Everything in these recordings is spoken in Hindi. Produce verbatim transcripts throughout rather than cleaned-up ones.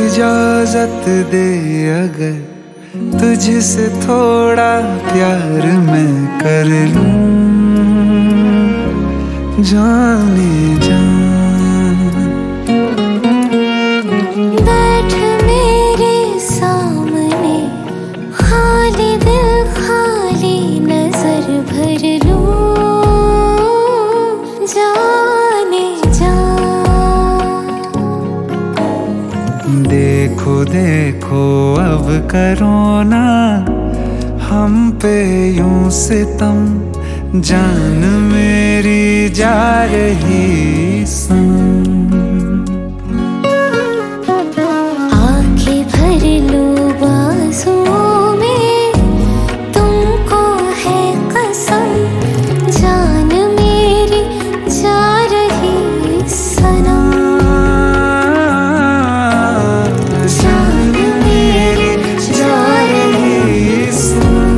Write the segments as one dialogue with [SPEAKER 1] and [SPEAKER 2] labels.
[SPEAKER 1] इजाजत दे अगर तुझसे थोड़ा प्यार मैं कर लूं, जाने जा।
[SPEAKER 2] बैठ मेरे सामने, खाली दिल खाली नजर भर लूं, जाने जा।
[SPEAKER 1] देखो देखो अब करो ना हम पे यूं सितम, जान मेरी जा रही सनम।
[SPEAKER 2] आंखें भर लो बाजुओं में, तुमको है कसम, जान मेरी जा रही सनम। जान मेरी जा रही सनम।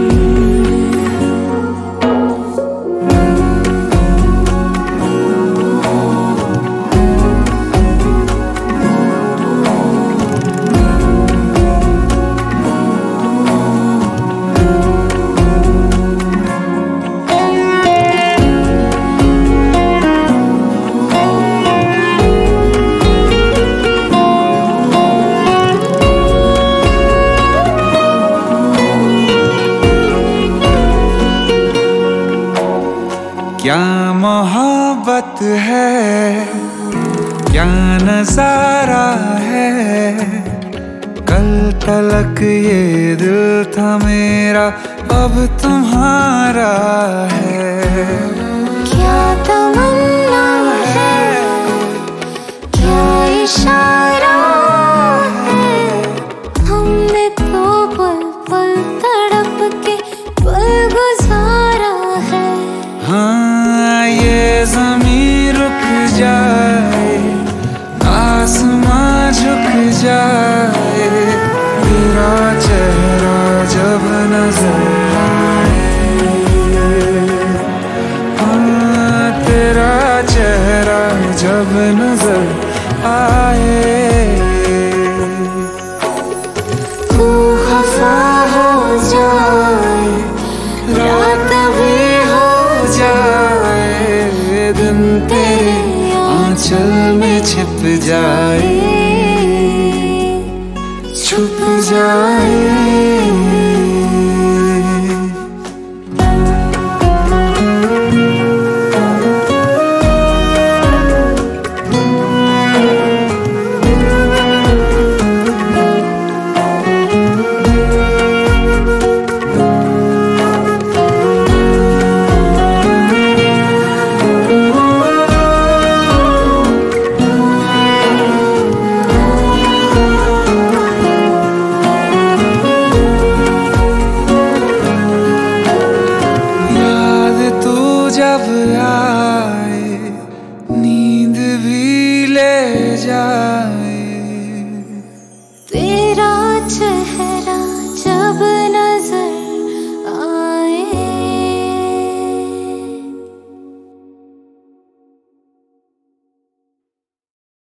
[SPEAKER 1] क्या मोहब्बत है, क्या नजारा है, कल तलक ये दिल था मेरा अब तुम्हारा है।
[SPEAKER 2] क्या तमन्ना है, क्या इशारा है, हमने तो पल पल तड़प के पल गुजारा है।
[SPEAKER 1] हाँ ये ज़मीं रुक जाए, आसमां झुक जाए, तेरा चेहरा जब नजर आए। हाँ तेरा चेहरा जब नजर आए।
[SPEAKER 2] तू खफा हो जाए, रात भी हो जाए,
[SPEAKER 1] दिन तेरे आंचल में छिप जाए, छुप जाए।